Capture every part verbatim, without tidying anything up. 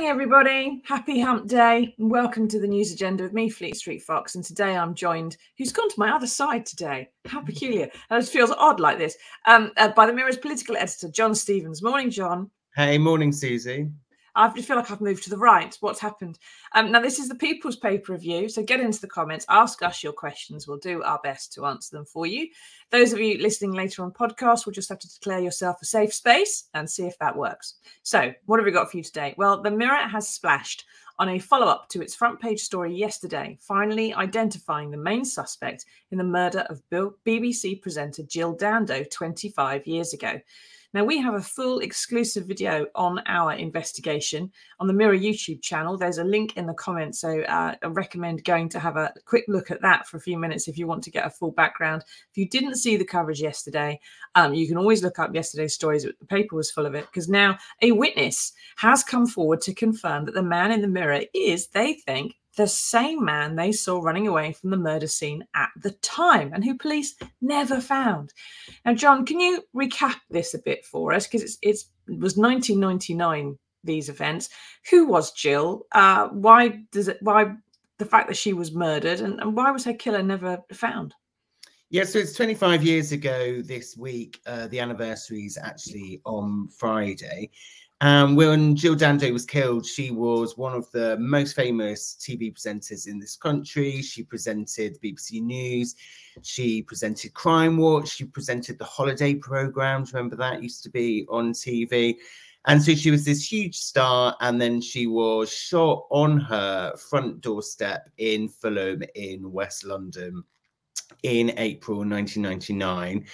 Morning, everybody. Happy hump day. And welcome to the news agenda with me, Fleet Street Fox. And today I'm joined, who's gone to my other side today. How peculiar. It feels odd like this. Um, uh, by the Mirror's political editor, John Stevens. Morning, John. Hey, morning, Susie. I feel like I've moved to the right. What's happened? Um, now, this is the People's Paper Review, so get into the comments, ask us your questions. We'll do our best to answer them for you. Those of you listening later on podcast will just have to declare yourself a safe space and see if that works. So what have we got for you today? Well, the Mirror has splashed on a follow-up to its front page story yesterday, finally identifying the main suspect in the murder of B B C presenter Jill Dando twenty-five years ago. Now, we have a full exclusive video on our investigation on the Mirror YouTube channel. There's a link in the comments, so uh, I recommend going to have a quick look at that for a few minutes if you want to get a full background. If you didn't see the coverage yesterday, um, you can always look up yesterday's stories. The paper was full of it, because now a witness has come forward to confirm that the man in the mirror is, they think, the same man they saw running away from the murder scene at the time and who police never found. Now, John, can you recap this a bit for us? Because it's, it's, it was nineteen ninety-nine, these events. Who was Jill? Uh, why does it, why the fact that she was murdered, and, and why was her killer never found? Yeah, so it's twenty-five years ago this week. Uh, the anniversary is actually on Friday. Um, when Jill Dando was killed, she was one of the most famous T V presenters in this country. She presented B B C News. She presented Crime Watch. She presented the holiday programme. Remember that used to be on T V? And so she was this huge star. And then she was shot on her front doorstep in Fulham in West London in April nineteen ninety-nine.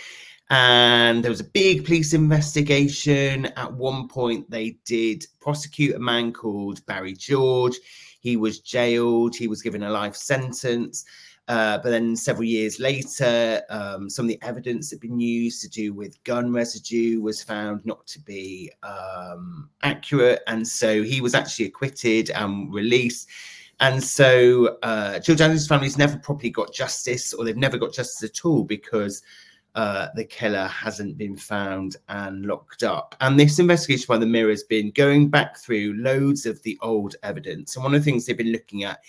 And there was a big police investigation. At one point, they did prosecute a man called Barry George. He was jailed. He was given a life sentence. Uh, but then several years later, um, some of the evidence that had been used to do with gun residue was found not to be um, accurate. And so he was actually acquitted and released. And so uh, Jill Dando's family's never properly got justice, or they've never got justice at all, because Uh, the killer hasn't been found and locked up. And this investigation by the Mirror has been going back through loads of the old evidence. And one of the things they've been looking at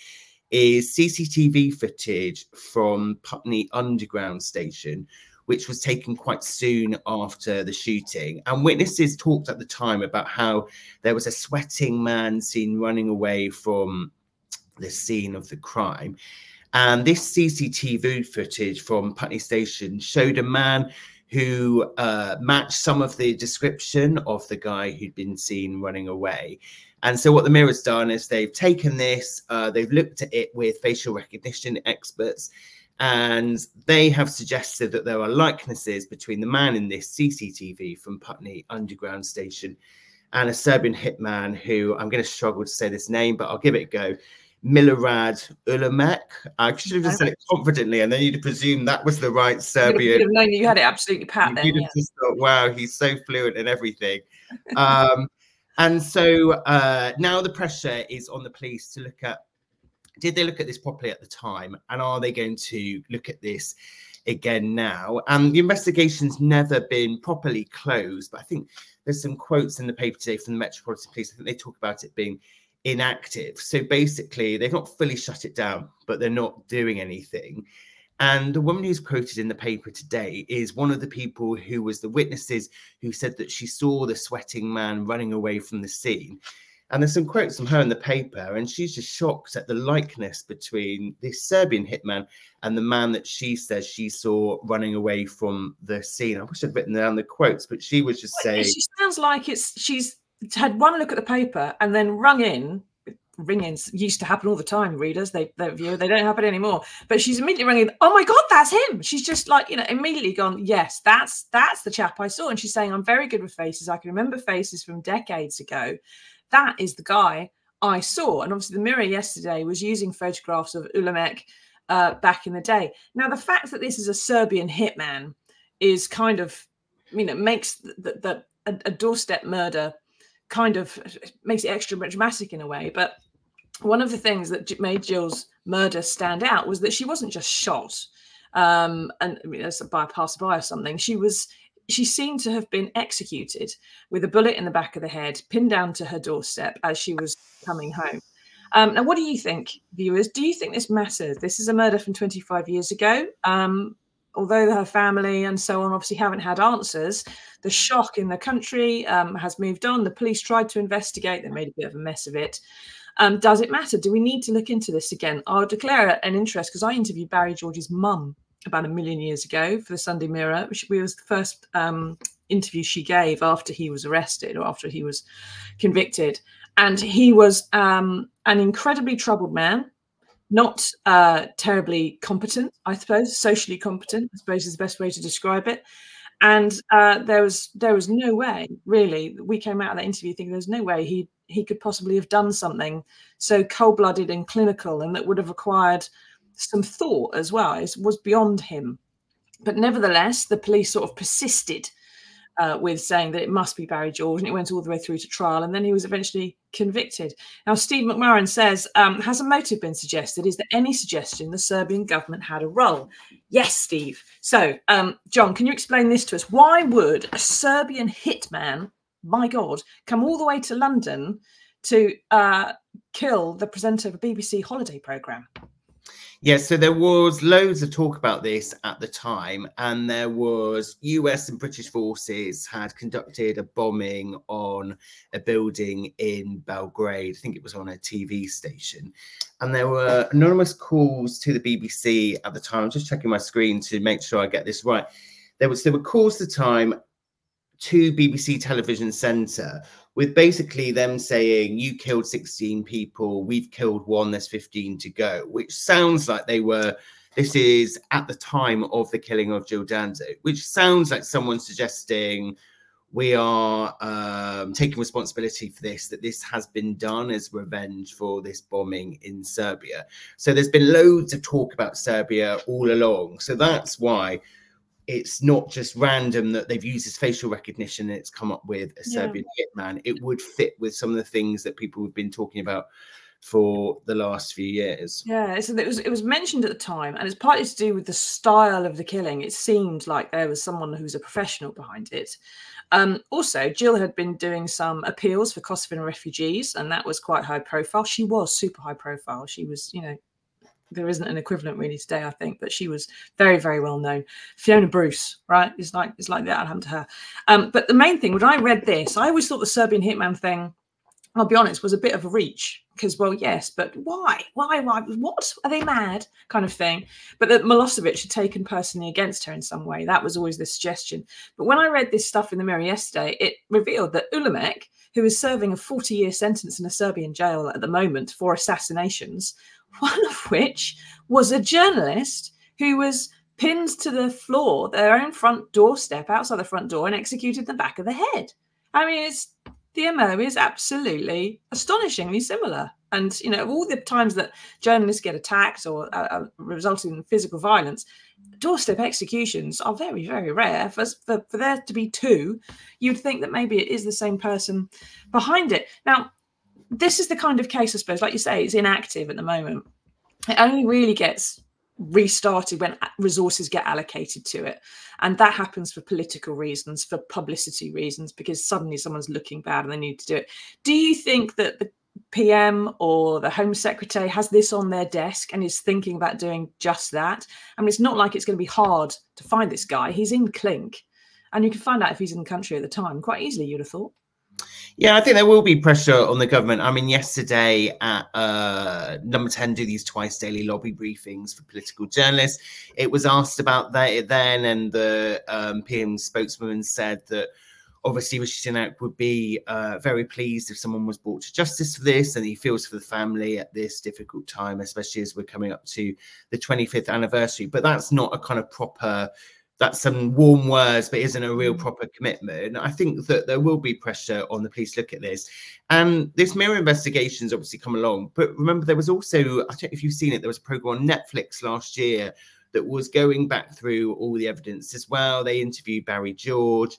is C C T V footage from Putney Underground Station, which was taken quite soon after the shooting. And witnesses talked at the time about how there was a sweating man seen running away from the scene of the crime. And this C C T V footage from Putney Station showed a man who uh, matched some of the description of the guy who'd been seen running away. And so what the Mirror's done is they've taken this, uh, they've looked at it with facial recognition experts, and they have suggested that there are likenesses between the man in this C C T V from Putney Underground Station and a Serbian hitman who, I'm going to struggle to say this name, but I'll give it a go. Milorad Ulamek. I should have just said it confidently, and then you'd presume that was the right Serbian. You'd have known you had it absolutely pat then. You'd have yeah. just thought, wow, he's so fluent in everything. um, and so uh, now the pressure is on the police to look at, did they look at this properly at the time? And are they going to look at this again now? And the investigation's never been properly closed, but I think there's some quotes in the paper today from the Metropolitan Police. I think they talk about it being inactive. So basically, they've not fully shut it down, but they're not doing anything. And the woman who's quoted in the paper today is one of the people who was the witnesses who said that she saw the sweating man running away from the scene. And there's some quotes from her in the paper, and she's just shocked at the likeness between this Serbian hitman and the man that she says she saw running away from the scene. I wish I'd written down the quotes, but she was just saying... She sounds like it's she's had one look at the paper and then rung in. Ring-ins used to happen all the time, readers. They, they view they don't happen anymore. But she's immediately ringing, oh my God, that's him. She's just like, you know, immediately gone, yes, that's that's the chap I saw. And she's saying, I'm very good with faces. I can remember faces from decades ago. That is the guy I saw. And obviously the Mirror yesterday was using photographs of Ulamek uh, back in the day. Now, the fact that this is a Serbian hitman is kind of, you know, makes the, the, a, a doorstep murder kind of makes it extra dramatic in a way. But one of the things that made Jill's murder stand out was that she wasn't just shot um, and I mean, by a passerby or something. She was she seemed to have been executed with a bullet in the back of the head, pinned down to her doorstep as she was coming home. Um, now, what do you think, viewers? Do you think this matters? This is a murder from twenty-five years ago. Um, although her family and so on obviously haven't had answers, the shock in the country um, has moved on. The police tried to investigate. They made a bit of a mess of it. Um, does it matter? Do we need to look into this again? I'll declare an interest because I interviewed Barry George's mum about a million years ago for the Sunday Mirror, which was the first um, interview she gave after he was arrested or after he was convicted. And he was um, an incredibly troubled man, not uh, terribly competent, I suppose, socially competent, I suppose is the best way to describe it. And uh, there was there was no way, really, we came out of that interview thinking there's no way he he could possibly have done something so cold-blooded and clinical and that would have required some thought as well. It was beyond him. But nevertheless, the police sort of persisted uh, with saying that it must be Barry George, and it went all the way through to trial, and then he was eventually convicted. Now, Steve McMurran says, um, has a motive been suggested? Is there any suggestion the Serbian government had a role? Yes, Steve. So, um, John, can you explain this to us? Why would a Serbian hitman, my God, come all the way to London to uh, kill the presenter of a B B C holiday programme? Yes, so there was loads of talk about this at the time, and there was U S and British forces had conducted a bombing on a building in Belgrade. I think it was on a T V station. And there were anonymous calls to the B B C at the time. I'm just checking my screen to make sure I get this right. There was there were calls at the time to B B C Television Centre with basically them saying, you killed sixteen people, we've killed one, there's fifteen to go, which sounds like they were, this is at the time of the killing of Jill Dando, which sounds like someone suggesting we are um, taking responsibility for this, that this has been done as revenge for this bombing in Serbia. So there's been loads of talk about Serbia all along. So that's why it's not just random that they've used this facial recognition and it's come up with a Serbian yeah. hitman. It would fit with some of the things that people have been talking about for the last few years. Yeah, so it was it was mentioned at the time, and it's partly to do with the style of the killing. It seemed like there was someone who's a professional behind it. Um, also, Jill had been doing some appeals for Kosovan refugees, and that was quite high profile. She was super high profile. She was, you know, there isn't an equivalent really today, I think, but she was very, very well known. Fiona Bruce, right? It's like it's like that happened to her. Um, but the main thing, when I read this, I always thought the Serbian hitman thing, I'll be honest, was a bit of a reach because, well, yes, but why? Why? Why? What? Are they mad? Kind of thing. But that Milosevic had taken personally against her in some way. That was always the suggestion. But when I read this stuff in the Mirror yesterday, it revealed that Ulamek, who is serving a forty-year sentence in a Serbian jail at the moment for assassinations, one of which was a journalist who was pinned to the floor, their own front doorstep, outside the front door, and executed in the back of the head. I mean, it's the M O is absolutely astonishingly similar. And, you know, of all the times that journalists get attacked or uh, resulting in physical violence, doorstep executions are very, very rare. For, for, for there to be two, you'd think that maybe it is the same person behind it. Now, this is the kind of case, I suppose, like you say, it's inactive at the moment. It only really gets restarted when resources get allocated to it. And that happens for political reasons, for publicity reasons, because suddenly someone's looking bad and they need to do it. Do you think that the P M or the Home Secretary has this on their desk and is thinking about doing just that? I mean, it's not like it's going to be hard to find this guy. He's in Clink, and you can find out if he's in the country at the time quite easily, you'd have thought. Yeah, I think there will be pressure on the government. I mean, yesterday at uh, Number ten do these twice daily lobby briefings for political journalists. It was asked about that then, and the um, P M spokeswoman said that obviously Rishi Sunak would be uh, very pleased if someone was brought to justice for this, and he feels for the family at this difficult time, especially as we're coming up to the twenty-fifth anniversary. But that's not a kind of proper... That's some warm words, but isn't a real proper commitment. I think that there will be pressure on the police to look at this. And this Mirror investigation's obviously come along. But remember, there was also, I don't know if you've seen it, there was a program on Netflix last year that was going back through all the evidence as well. They interviewed Barry George.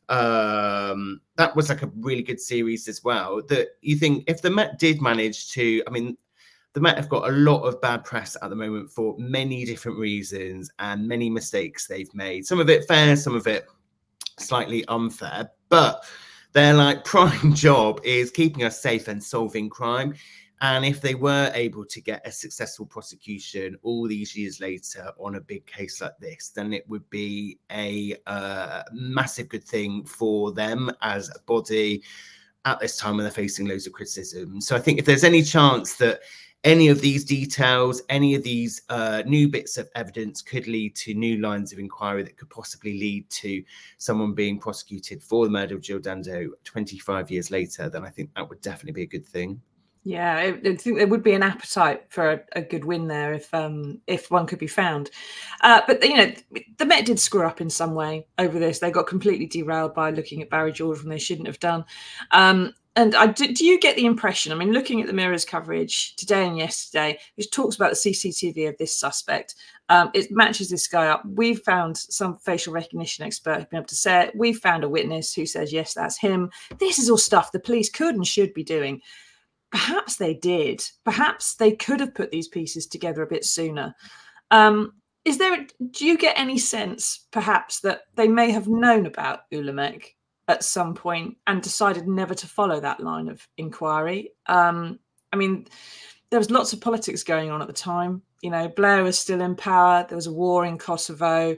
Um, that was like a really good series as well. That you think if the Met did manage to, I mean, the Met have got a lot of bad press at the moment for many different reasons and many mistakes they've made. Some of it fair, some of it slightly unfair, but their like prime job is keeping us safe and solving crime. And if they were able to get a successful prosecution all these years later on a big case like this, then it would be a uh, massive good thing for them as a body at this time when they're facing loads of criticism. So I think if there's any chance that any of these details, any of these uh, new bits of evidence could lead to new lines of inquiry that could possibly lead to someone being prosecuted for the murder of Jill Dando twenty-five years later, then I think that would definitely be a good thing. Yeah, I, I think there would be an appetite for a, a good win there if um, if one could be found. Uh, but, you know, the Met did screw up in some way over this. They got completely derailed by looking at Barry George when they shouldn't have done. Um, and I, do, do you get the impression, I mean, looking at the Mirror's coverage today and yesterday, which talks about the C C T V of this suspect, um, it matches this guy up. We've found some facial recognition expert who's been able to say it. We've found a witness who says, yes, that's him. This is all stuff the police could and should be doing. Perhaps they did. Perhaps they could have put these pieces together a bit sooner. Um, is there? Do you get any sense, perhaps, that they may have known about Ulamek at some point and decided never to follow that line of inquiry? Um, I mean, there was lots of politics going on at the time. You know, Blair was still in power. There was a war in Kosovo.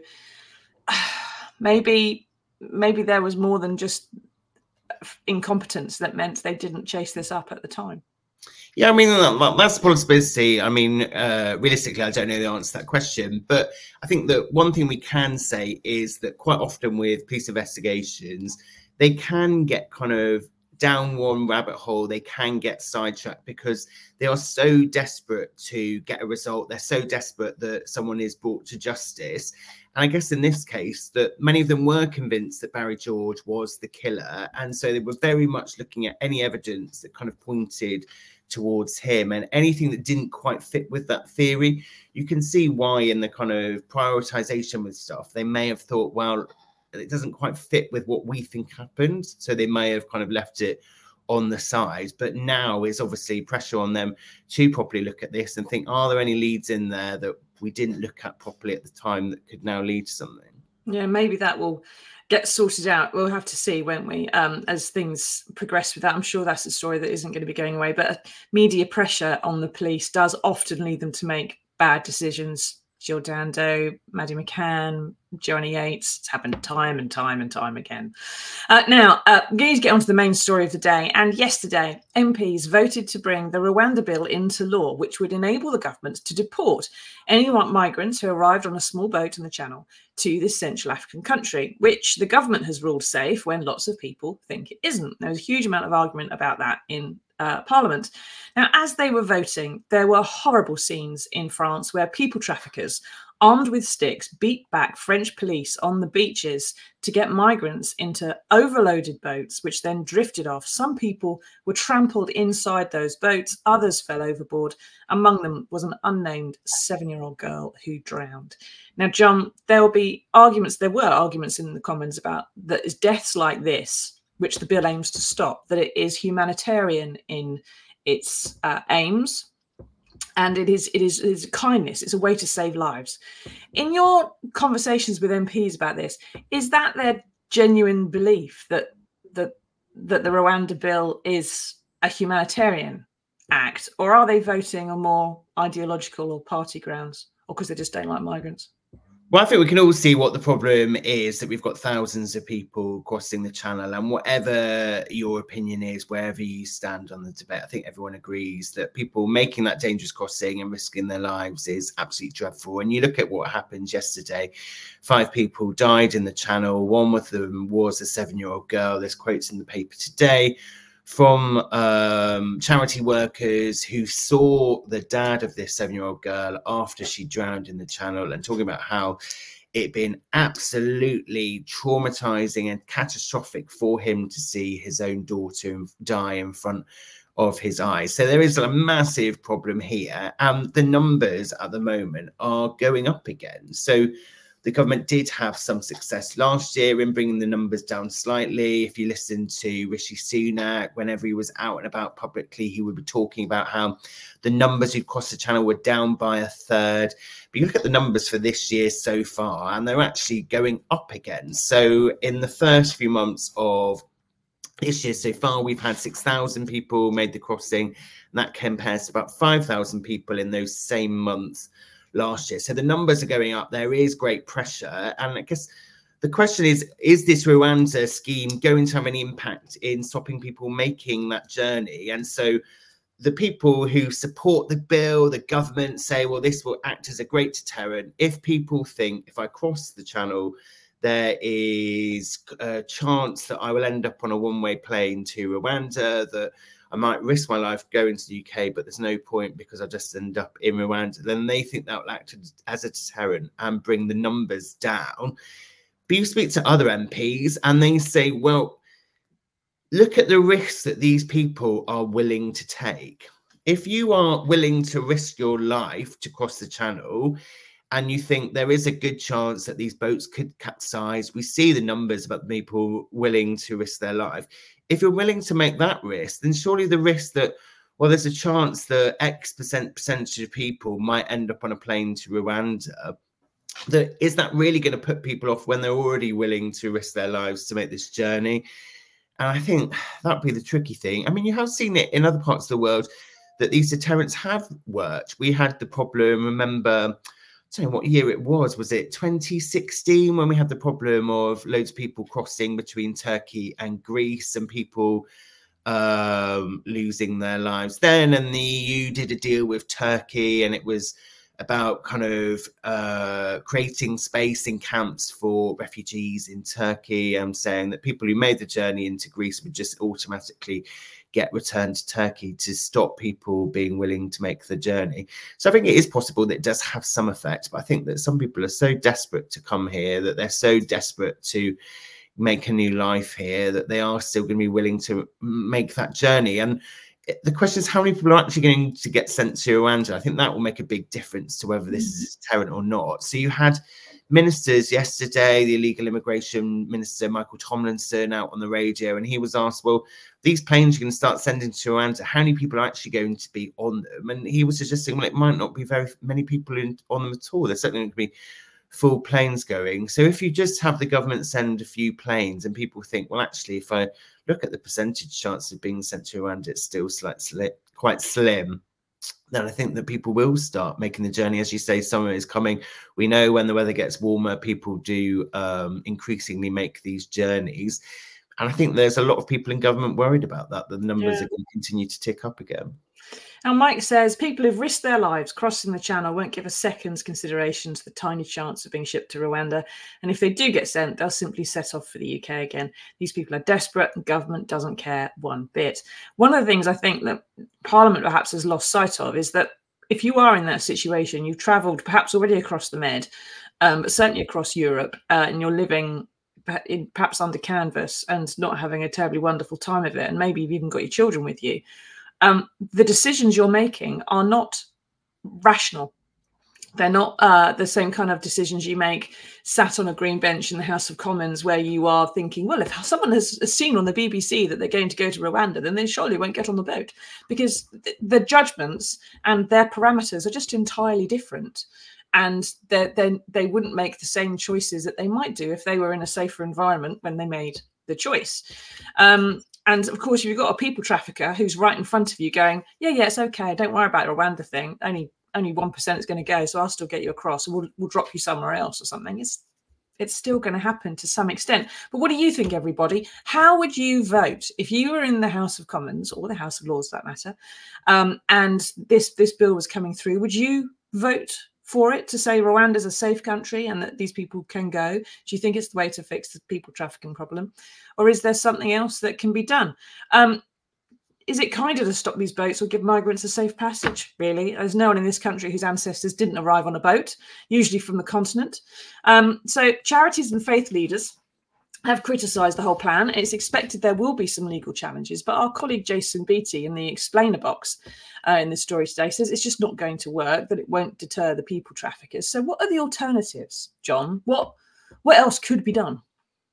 maybe, maybe there was more than just incompetence that meant they didn't chase this up at the time. Yeah, I mean, that's a possibility. I mean, uh, realistically, I don't know the answer to that question. But I think that one thing we can say is that quite often with police investigations, they can get kind of down one rabbit hole. They can get sidetracked because they are so desperate to get a result. They're so desperate that someone is brought to justice. And I guess in this case, that many of them were convinced that Barry George was the killer. And so they were very much looking at any evidence that kind of pointed towards him, and anything that didn't quite fit with that theory. You can see why in the kind of prioritization with stuff, they may have thought, well, it doesn't quite fit with what we think happened. So they may have kind of left it on the side. But now is obviously pressure on them to properly look at this and think, are there any leads in there that we didn't look at properly at the time that could now lead to something? Yeah, maybe that will get sorted out. We'll have to see, won't we, um, as things progress with that. I'm sure that's a story that isn't going to be going away. But media pressure on the police does often lead them to make bad decisions. Jill Dando, Maddie McCann, Joanna Yates. It's happened time and time and time again. Uh, now, uh, we need to get on to the main story of the day. And yesterday, M Ps voted to bring the Rwanda bill into law, which would enable the government to deport any migrants who arrived on a small boat in the Channel to this Central African country, which the government has ruled safe when lots of people think it isn't. There was a huge amount of argument about that in Uh, Parliament. Now, as they were voting, there were horrible scenes in France where people traffickers, armed with sticks, beat back French police on the beaches to get migrants into overloaded boats, which then drifted off. Some people were trampled inside those boats, others fell overboard. Among them was an unnamed seven-year-old girl who drowned. Now, John, there will be arguments, there were arguments in the Commons about that is deaths like this, which the bill aims to stop, that it is humanitarian in its uh, aims, and it is, it is it is kindness. It's a way to save lives. In your conversations with M Ps about this, is that their genuine belief that that that the Rwanda bill is a humanitarian act, or are they voting on more ideological or party grounds, or because they just don't like migrants? Well, I think we can all see what the problem is, that we've got thousands of people crossing the Channel, and whatever your opinion is, wherever you stand on the debate, I think everyone agrees that people making that dangerous crossing and risking their lives is absolutely dreadful. And you look at what happened yesterday, five people died in the Channel. One of them was a seven-year-old girl. There's quotes in the paper today from um, charity workers who saw the dad of this seven-year-old girl after she drowned in the Channel, and talking about how it been absolutely traumatizing and catastrophic for him to see his own daughter die in front of his eyes. So there is a massive problem here, and the numbers at the moment are going up again. So the government did have some success last year in bringing the numbers down slightly. If you listen to Rishi Sunak, whenever he was out and about publicly, he would be talking about how the numbers who'd crossed the channel were down by a third. But you look at the numbers for this year so far, and they're actually going up again. So in the first few months of this year so far, we've had six thousand people made the crossing, and that compares to about five thousand people in those same months last year. So the numbers are going up. There is great pressure. And I guess the question is, is this Rwanda scheme going to have any impact in stopping people making that journey? And so the people who support the bill, the government, say, well, this will act as a great deterrent. If people think if I cross the channel, there is a chance that I will end up on a one-way plane to Rwanda, that I might risk my life going to the U K, but there's no point because I just end up in Rwanda, then they think that will act as a deterrent and bring the numbers down. But you speak to other M Ps and they say, well, look at the risks that these people are willing to take. If you are willing to risk your life to cross the channel, and you think there is a good chance that these boats could capsize, we see the numbers about people willing to risk their life. If you're willing to make that risk, then surely the risk that, well, there's a chance that X percent percentage of people might end up on a plane to Rwanda, that is that really going to put people off when they're already willing to risk their lives to make this journey? And I think that'd be the tricky thing. I mean, you have seen it in other parts of the world that these deterrents have worked. We had the problem, remember, I don't know what year it was. Was it twenty sixteen when we had the problem of loads of people crossing between Turkey and Greece and people um, losing their lives then? And the E U did a deal with Turkey, and it was about kind of uh, creating space in camps for refugees in Turkey, and saying that people who made the journey into Greece would just automatically get returned to Turkey to stop people being willing to make the journey. So I think it is possible that it does have some effect, but I think that some people are so desperate to come here, that they're so desperate to make a new life here, that they are still going to be willing to make that journey. And the question is, how many people are actually going to get sent to Rwanda? I think that will make a big difference to whether this is a deterrent or not. So you had ministers yesterday, the illegal immigration minister, Michael Tomlinson, out on the radio, and he was asked, well, these planes you're going to start sending to Rwanda, how many people are actually going to be on them? And he was suggesting, well, it might not be very many people in, on them at all. There's certainly going to be full planes going. So if you just have the government send a few planes and people think, well, actually, if I look at the percentage chance of being sent to Rwanda, it's still slightly, quite slim, then I think that people will start making the journey. As you say, summer is coming. We know when the weather gets warmer, people do um, increasingly make these journeys. And I think there's a lot of people in government worried about that, that the numbers yeah. are going to continue to tick up again. And Mike says people who've risked their lives crossing the channel won't give a second's consideration to the tiny chance of being shipped to Rwanda. And if they do get sent, they'll simply set off for the U K again. These people are desperate and government doesn't care one bit. One of the things I think that Parliament perhaps has lost sight of is that if you are in that situation, you've travelled perhaps already across the Med, um, but certainly across Europe, uh, and you're living in, perhaps under canvas and not having a terribly wonderful time of it, and maybe you've even got your children with you. Um, the decisions you're making are not rational. They're not uh, the same kind of decisions you make sat on a green bench in the House of Commons, where you are thinking, well, if someone has seen on the B B C that they're going to go to Rwanda, then they surely won't get on the boat, because th- the judgments and their parameters are just entirely different. And they they wouldn't make the same choices that they might do if they were in a safer environment when they made the choice. Um, And of course, you've got a people trafficker who's right in front of you going, yeah, yeah, it's okay. Don't worry about the Rwanda thing. Only only one percent is going to go. So I'll still get you across, and we'll, we'll drop you somewhere else or something. It's it's still going to happen to some extent. But what do you think, everybody? How would you vote if you were in the House of Commons, or the House of Lords for that matter, um, and this, this bill was coming through? Would you vote for it to say Rwanda's a safe country and that these people can go? Do you think it's the way to fix the people trafficking problem? Or is there something else that can be done? Um, is it kinder to stop these boats or give migrants a safe passage, really? There's no one in this country whose ancestors didn't arrive on a boat, usually from the continent. Um, so charities and faith leaders have criticised the whole plan. It's expected there will be some legal challenges, but our colleague Jason Beattie in the explainer box uh, in the story today says it's just not going to work, that it won't deter the people traffickers. So what are the alternatives, John? What what else could be done?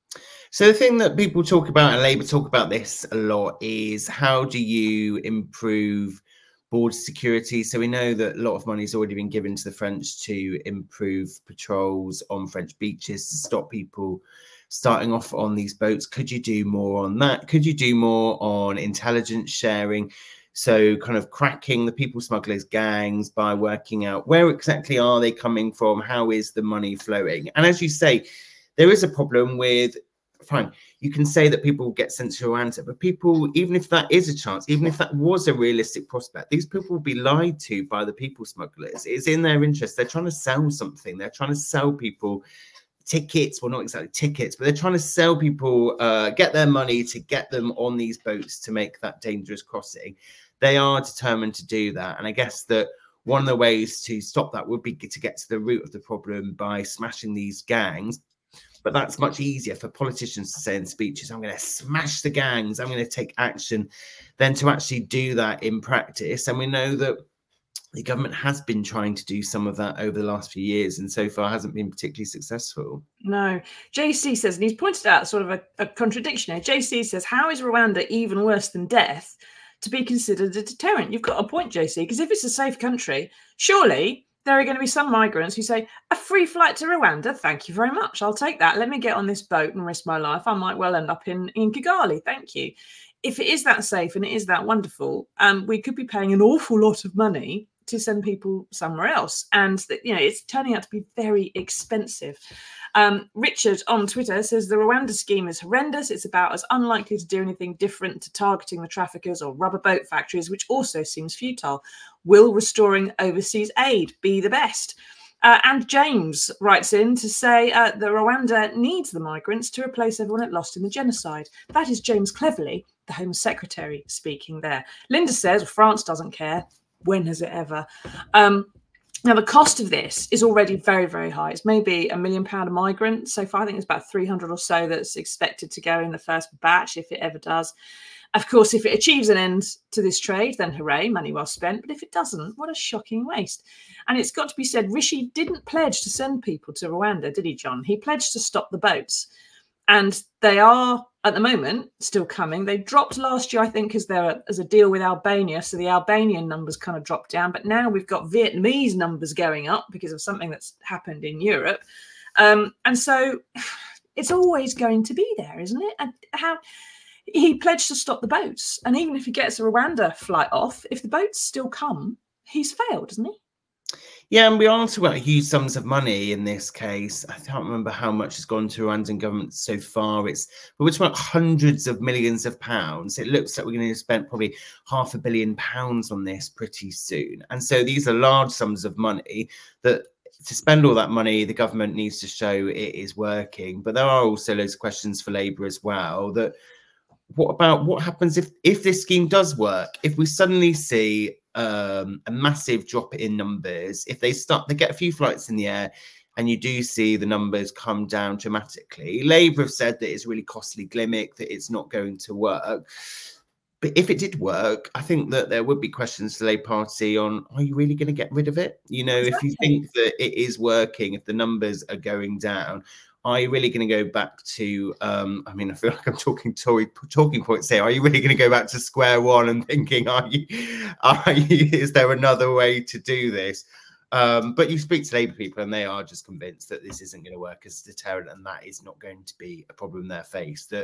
So the thing that people talk about, and Labour talk about this a lot, is how do you improve border security? So we know that a lot of money has already been given to the French to improve patrols on French beaches to stop people starting off on these boats. Could you do more on that? Could you do more on intelligence sharing? So kind of cracking the people smugglers gangs by working out where exactly are they coming from? How is the money flowing? And as you say, there is a problem with, fine, you can say that people get sent to Rwanda, but people, even if that is a chance, even if that was a realistic prospect, these people will be lied to by the people smugglers. It's in their interest. They're trying to sell something. They're trying to sell people tickets, well, not exactly tickets, but they're trying to sell people, uh, get their money to get them on these boats to make that dangerous crossing. They are determined to do that. And I guess that one of the ways to stop that would be to get to the root of the problem by smashing these gangs. But that's much easier for politicians to say in speeches, I'm going to smash the gangs, I'm going to take action, than to actually do that in practice. And we know that the government has been trying to do some of that over the last few years and so far hasn't been particularly successful. No. J C says, and he's pointed out sort of a, a contradiction here. J C says, how is Rwanda even worse than death to be considered a deterrent? You've got a point, J C, because if it's a safe country, surely there are going to be some migrants who say, a free flight to Rwanda, thank you very much. I'll take that. Let me get on this boat and risk my life. I might well end up in, in Kigali. Thank you. If it is that safe and it is that wonderful, um, we could be paying an awful lot of money to send people somewhere else. And, that, you know, it's turning out to be very expensive. Um, Richard on Twitter says the Rwanda scheme is horrendous. It's about as unlikely to do anything different to targeting the traffickers or rubber boat factories, which also seems futile. Will restoring overseas aid be the best? Uh, and James writes in to say uh, that Rwanda needs the migrants to replace everyone it lost in the genocide. That is James Cleverly, the Home Secretary, speaking there. Linda says, well, France doesn't care. When has it ever? Um, Now, the cost of this is already very, very high. It's maybe a million pound a migrant. So far, I think it's about three hundred or so that's expected to go in the first batch, if it ever does. Of course, if it achieves an end to this trade, then hooray, money well spent. But if it doesn't, what a shocking waste. And it's got to be said, Rishi didn't pledge to send people to Rwanda, did he, John? He pledged to stop the boats. And they are, at the moment, still coming. They dropped last year, I think, as there as a deal with Albania. So the Albanian numbers kind of dropped down. But now we've got Vietnamese numbers going up because of something that's happened in Europe. Um, and so it's always going to be there, isn't it? And how he pledged to stop the boats. And even if he gets a Rwanda flight off, if the boats still come, he's failed, doesn't he? Yeah, and we are talking about huge sums of money in this case. I can't remember how much has gone to Rwandan government so far. It's but we're talking about hundreds of millions of pounds. It looks like we're going to spend probably half a billion pounds on this pretty soon. And so these are large sums of money that to spend all that money, the government needs to show it is working. But there are also loads of questions for Labour as well. That what about what happens if if this scheme does work? If we suddenly see um a massive drop in numbers, if they start they get a few flights in the air and you do see the numbers come down dramatically, Labour have said that it's a really costly gimmick, that it's not going to work. But if it did work, I think that there would be questions to the Labour Party on, are you really going to get rid of it? You know, exactly. If you think that it is working, if the numbers are going down, are you really going to go back to, um, I mean, I feel like I'm talking Tory talking points here. Are you really going to go back to square one and thinking, are you, are you, is there another way to do this? Um, but you speak to Labour people and they are just convinced that this isn't going to work as a deterrent and that is not going to be a problem they face, that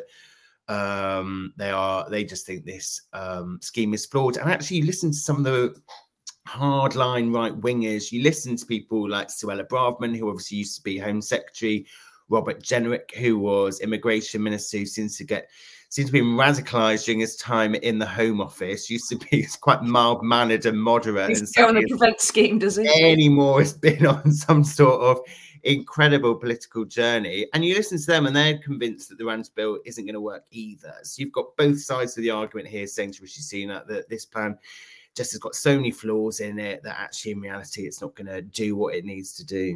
um, they are, they just think this um, scheme is flawed. And actually you listen to some of the hardline right wingers, you listen to people like Suella Braverman, who obviously used to be Home Secretary, Robert Jenrick, who was Immigration Minister, who seems to get seems to be radicalised during his time in the Home Office. Used to be quite mild-mannered and moderate. He's and so on a prevent scheme, does he? Anymore, has been on some sort of incredible political journey. And you listen to them, and they're convinced that the Rwanda bill isn't going to work either. So you've got both sides of the argument here, saying to Rishi Sunak that this plan just has got so many flaws in it that actually, in reality, it's not going to do what it needs to do.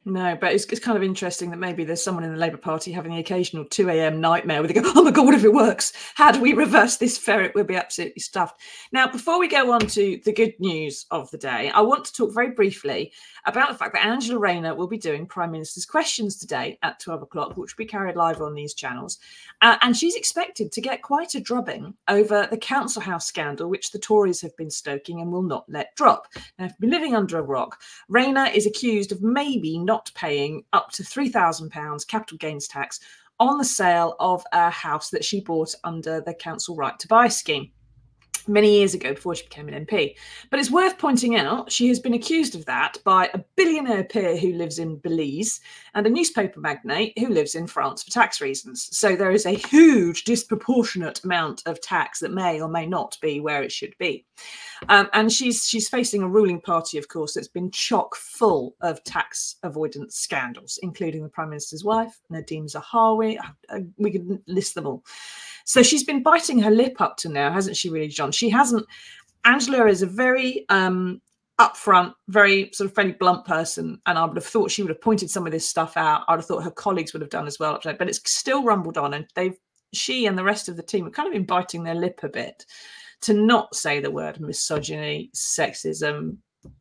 No, but it's, it's kind of interesting that maybe there's someone in the Labour Party having the occasional two a.m. nightmare where they go, oh my God, what if it works? How do we reverse this ferret? We'll be absolutely stuffed. Now, before we go on to the good news of the day, I want to talk very briefly about the fact that Angela Rayner will be doing Prime Minister's Questions today at twelve o'clock, which will be carried live on these channels. Uh, and she's expected to get quite a drubbing over the Council House scandal, which the Tories have been stoking and will not let drop. Now, if you've been living under a rock, Rayner is accused of maybe not not paying up to three thousand pounds capital gains tax on the sale of a house that she bought under the council right to buy scheme many years ago before she became an M P. But it's worth pointing out she has been accused of that by a billionaire peer who lives in Belize and a newspaper magnate who lives in France for tax reasons. So there is a huge disproportionate amount of tax that may or may not be where it should be. Um, and she's she's facing a ruling party, of course, that's been chock full of tax avoidance scandals, including the Prime Minister's wife, Nadhim Zahawi. Uh, we could list them all. So she's been biting her lip up to now, hasn't she, really, John? She hasn't. Angela is a very um, upfront, very sort of fairly blunt person, and I would have thought she would have pointed some of this stuff out. I'd have thought her colleagues would have done as well, but it's still rumbled on, and they've she and the rest of the team have kind of been biting their lip a bit to not say the word misogyny, sexism,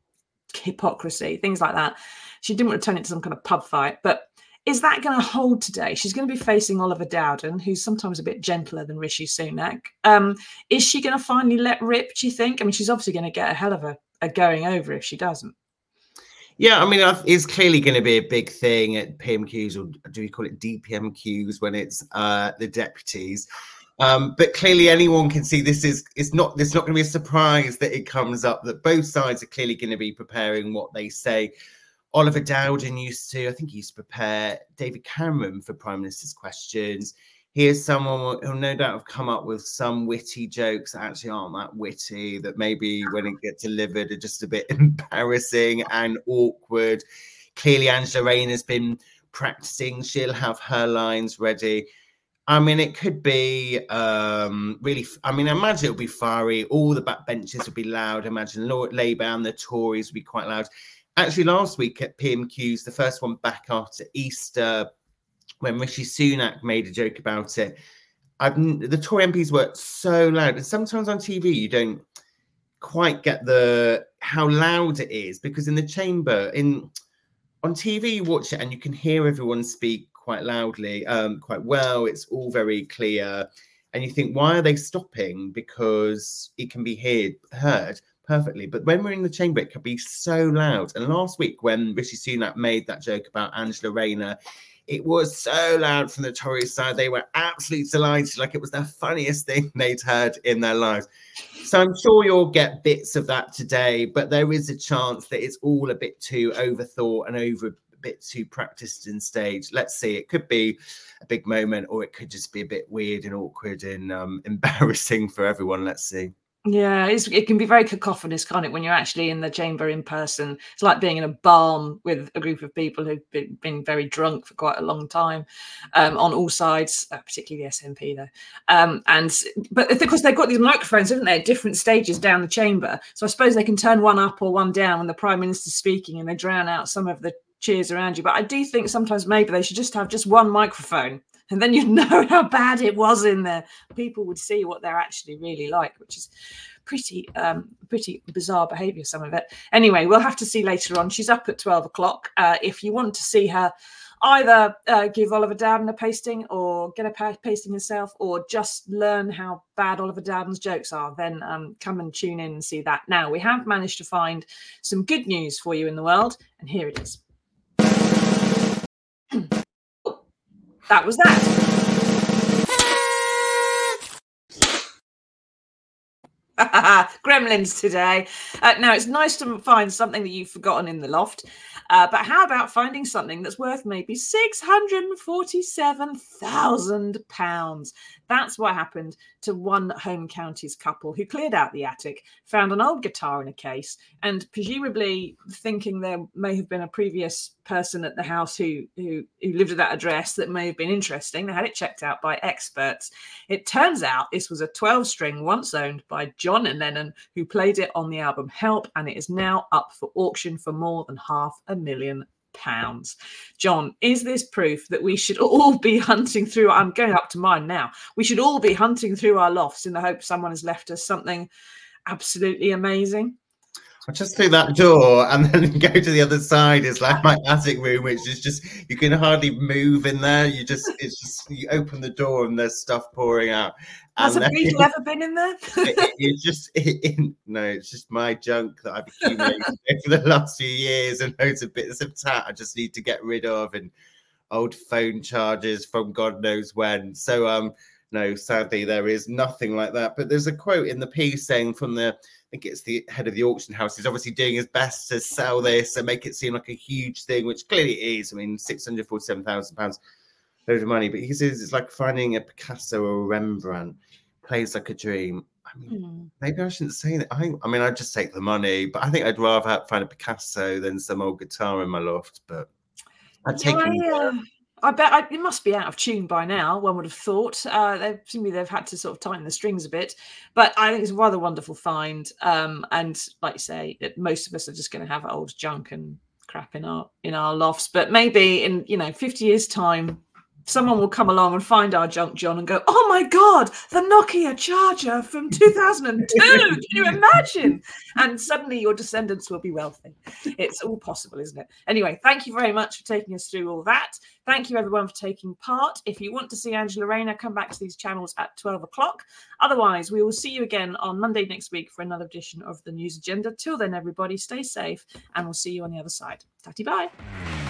hypocrisy, things like that. She didn't want to turn it into some kind of pub fight, but is that going to hold today? She's going to be facing Oliver Dowden, who's sometimes a bit gentler than Rishi Sunak. Um, is she going to finally let rip, do you think? I mean, she's obviously going to get a hell of a, a going over if she doesn't. Yeah, I mean, it's clearly going to be a big thing at P M Qs, or do we call it D P M Qs when it's uh, the deputies? Um, but clearly anyone can see this is, it's not, it's not going to be a surprise that it comes up, that both sides are clearly going to be preparing what they say. Oliver Dowden used to, I think he used to prepare David Cameron for Prime Minister's Questions. Here's someone who'll no doubt have come up with some witty jokes that actually aren't that witty, that maybe when it gets delivered are just a bit embarrassing and awkward. Clearly Angela Rayner's been practicing. She'll have her lines ready. I mean, it could be um, really, I mean, I imagine it'll be fiery. All the backbenchers will be loud. I imagine Labour and the Tories will be quite loud. Actually, last week at P M Qs, the first one back after Easter, when Rishi Sunak made a joke about it, I've, the Tory M Ps were so loud. And sometimes on T V, you don't quite get the how loud it is, because in the chamber, in on T V, you watch it and you can hear everyone speak quite loudly, um, quite well. It's all very clear. And you think, why are they stopping? Because it can be heard, heard perfectly. But when we're in the chamber, it can be so loud. And last week, when Rishi Sunak made that joke about Angela Rayner, it was so loud from the Tory side. They were absolutely delighted, like it was the funniest thing they'd heard in their lives. So I'm sure you'll get bits of that today, but there is a chance that it's all a bit too overthought and over a bit too practiced and staged. Let's see. It could be a big moment, or it could just be a bit weird and awkward and um, embarrassing for everyone. Let's see. Yeah, it's, it can be very cacophonous, can't it, when you're actually in the chamber in person. It's like being in a barn with a group of people who've been, been very drunk for quite a long time um, on all sides, uh, particularly the S N P, though. Um, and But of course, they've got these microphones, haven't they, at different stages down the chamber. So I suppose they can turn one up or one down when the Prime Minister's speaking and they drown out some of the cheers around you. But I do think sometimes maybe they should just have just one microphone, and then you'd know how bad it was in there. People would see what they're actually really like, which is pretty um, pretty bizarre behaviour, some of it. Anyway, we'll have to see later on. She's up at twelve o'clock. Uh, if you want to see her either uh, give Oliver Dowden a pasting or get a pasting herself, or just learn how bad Oliver Dowden's jokes are, then um, come and tune in and see that. Now, we have managed to find some good news for you in the world, and here it is. That was that. Gremlins today. Uh, now, it's nice to find something that you've forgotten in the loft, uh, but how about finding something that's worth maybe six hundred forty-seven thousand pounds? That's what happened to one Home Counties couple who cleared out the attic, found an old guitar in a case, and presumably thinking there may have been a previous person at the house who, who, who lived at that address that may have been interesting. They had it checked out by experts. It turns out this was a twelve string once owned by John Lennon, who played it on the album Help, and it is now up for auction for more than half a million pounds. John, is this proof that we should all be hunting through? I'm going up to mine now. We should all be hunting through our lofts in the hope someone has left us something absolutely amazing. I just through that door and then go to the other side. It's like my attic room, which is just, you can hardly move in there. You just, it's just, you open the door and there's stuff pouring out. Has and a beetle then, ever been in there? it, it, it's just, it, it, no, it's just my junk that I've accumulated over the last few years and loads of bits of tat I just need to get rid of, and old phone chargers from God knows when. So, um, no, sadly, there is nothing like that. But there's a quote in the piece saying from the, I think it's the head of the auction house, he's obviously doing his best to sell this and make it seem like a huge thing, which clearly it is. I mean, six hundred forty-seven thousand pounds, loads of money. But he says it's like finding a Picasso or a Rembrandt, plays like a dream. I mean, mm. maybe I shouldn't say that. I, I mean, I'd just take the money, but I think I'd rather find a Picasso than some old guitar in my loft. But I'd take yeah, them. Yeah. I bet I, it must be out of tune by now, one would have thought. Uh, they seem to be, they've had to sort of tighten the strings a bit. But I think it's a rather wonderful find. Um, and like you say, it, most of us are just going to have old junk and crap in our in our lofts. But maybe in, you know, fifty years' time, someone will come along and find our junk, John, and go, oh, my God, the Nokia charger from two thousand two. Can you imagine? And suddenly your descendants will be wealthy. It's all possible, isn't it? Anyway, thank you very much for taking us through all that. Thank you, everyone, for taking part. If you want to see Angela Rayner, come back to these channels at twelve o'clock. Otherwise, we will see you again on Monday next week for another edition of the News Agenda. Till then, everybody, stay safe, and we'll see you on the other side. Tatty bye.